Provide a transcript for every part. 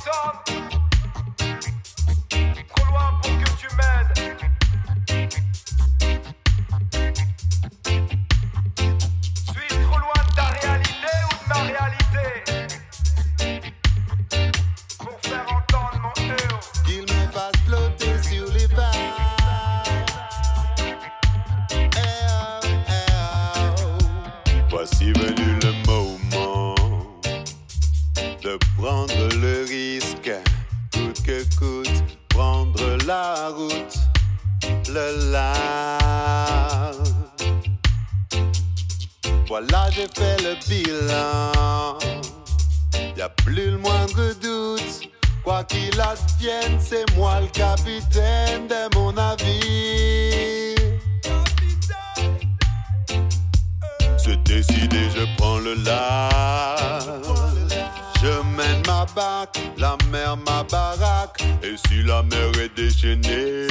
Anton. Trop loin pour que tu m'aides. Suis-je trop loin de ta réalité ou de ma réalité? Pour faire entendre mon héros. Qu'il me fasse flotter sur les vagues. Voici venu le moment de prendre le risque, coûte que coûte, prendre la route, le large. Voilà, j'ai fait le bilan, y'a plus le moindre doute. Quoi qu'il advienne, c'est moi le capitaine de mon navire. C'est décidé, je prends le large. Je mène ma barque, la mer ma baraque. Et si la mer est déchaînée,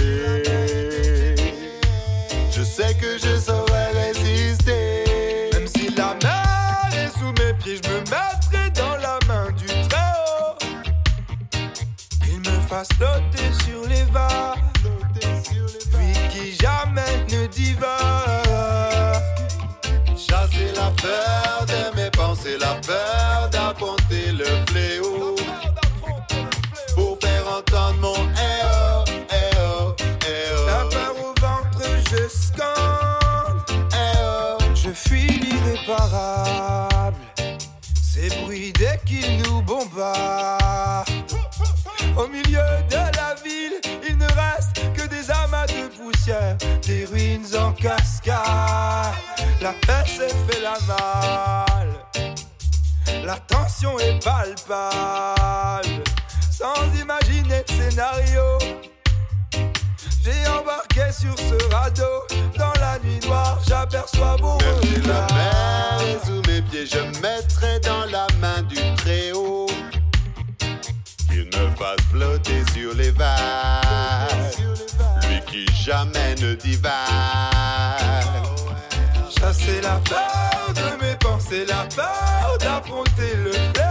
je sais que je saurais résister. Même si la mer est sous mes pieds, je me mettrai dans la main du Très-Haut. Qu'il me fasse flotter sur les vagues, lui qui jamais ne divague. Chasser la peur de mes pensées, la peur d'affronter le fléau. Pour faire entendre mon eh-oh, eh-oh, eh-oh. La peur au ventre, je scande. Eh-oh. Je fuis l'irréparable. Ces bruits dès qu'ils nous bombardent. Au milieu de la ville, il ne reste que des amas de poussière, des ruines en cascade. La paix s'est fait la malle, la tension est palpable. Sans imaginer de scénario, j'ai embarqué sur ce radeau. Dans la nuit noire, j'aperçois vos Même si la regards. mer est sous mes pieds, je mettrai dans la main du Très-Haut. Qu'il me fasse flotter sur les vagues, lui qui jamais ne divague. Chasser la peur de mes pensées, la peur d'affronter le fléau.